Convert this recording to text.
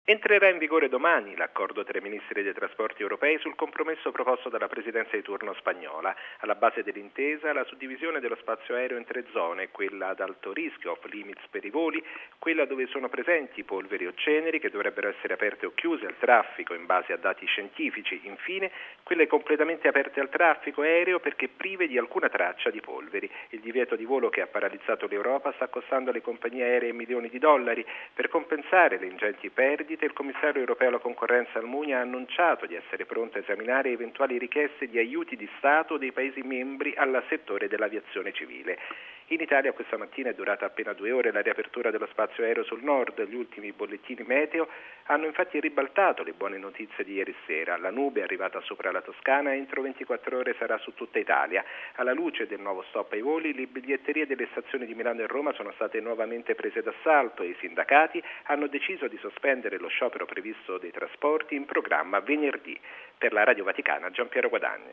Entrerà in vigore domani l'accordo tra i ministri dei trasporti europei sul compromesso proposto dalla presidenza di turno spagnola. Alla base dell'intesa la suddivisione dello spazio aereo in 3 zone, quella ad alto rischio, off limits per i voli, quella dove sono presenti polveri o ceneri che dovrebbero essere aperte o chiuse al traffico in base a dati scientifici, infine quelle completamente aperte al traffico aereo perché prive di alcuna traccia di polveri. Il divieto di volo che ha paralizzato l'Europa sta costando alle compagnie aeree milioni di dollari. Per compensare le ingenti perdite, il commissario europeo alla concorrenza Almunia ha annunciato di essere pronto a esaminare eventuali richieste di aiuti di Stato dei Paesi membri al settore dell'aviazione civile. In Italia questa mattina è durata appena 2 ore la riapertura dello spazio aereo sul nord. Gli ultimi bollettini meteo hanno infatti ribaltato le buone notizie di ieri sera. La nube è arrivata sopra la Toscana e entro 24 ore sarà su tutta Italia. Alla luce del nuovo stop ai voli, le biglietterie delle stazioni di Milano e Roma sono state nuovamente prese d'assalto e i sindacati hanno deciso di sospendere lo sciopero previsto dei trasporti in programma venerdì. Per la Radio Vaticana, Giampiero Guadagni.